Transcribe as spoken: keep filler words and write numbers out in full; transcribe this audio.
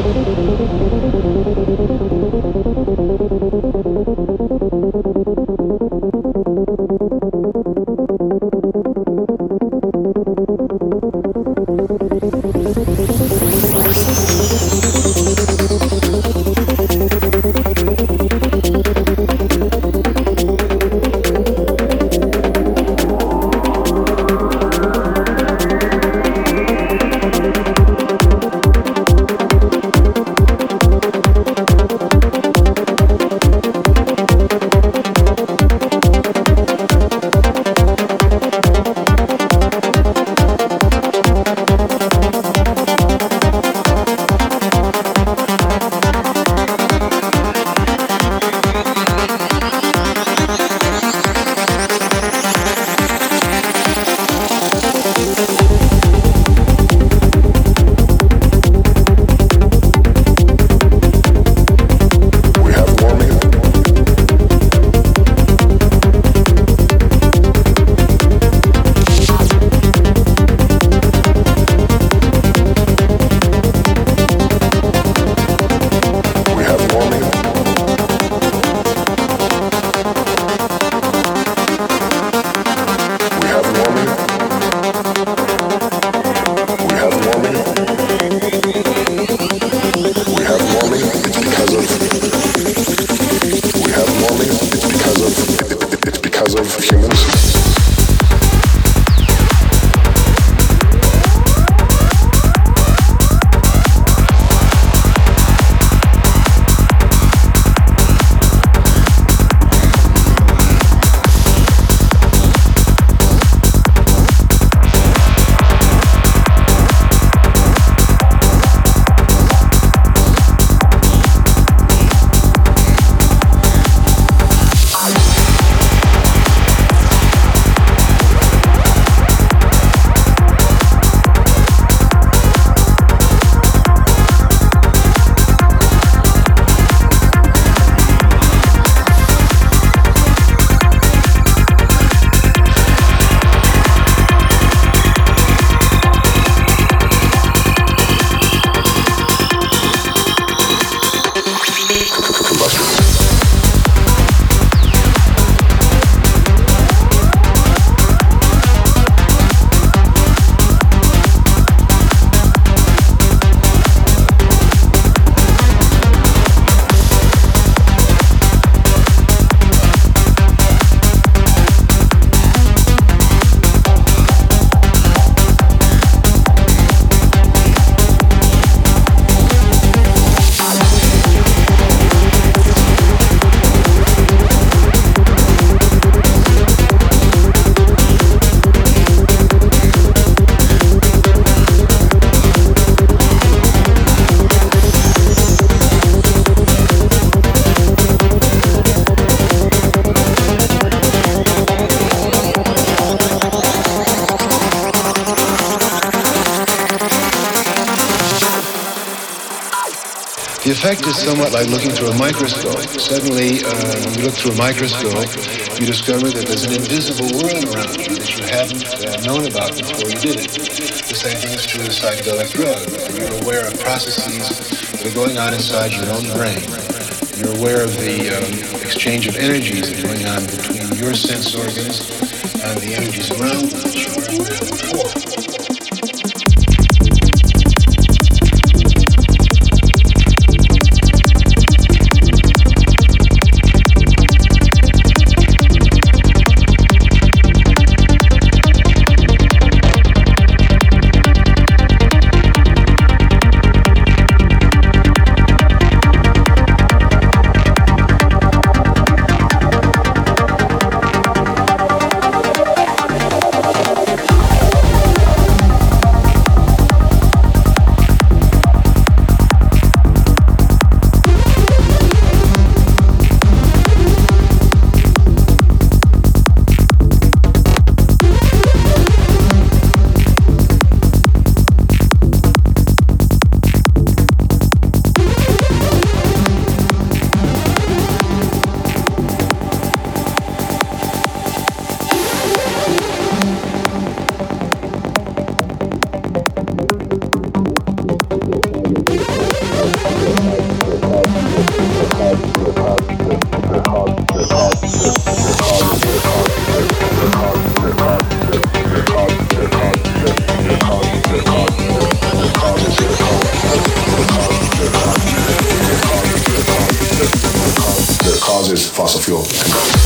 The effect is somewhat like looking through a microscope. Suddenly, uh, when you look through a microscope, you discover that there's an invisible world around you that you hadn't uh, known about before you did it. The same thing is true of psychedelic drugs. You're aware of processes that are going on inside your own brain. You're aware of the um, exchange of energies that are going on between your sense organs and the energies around you that you weren't aware of before. is fossil fuel.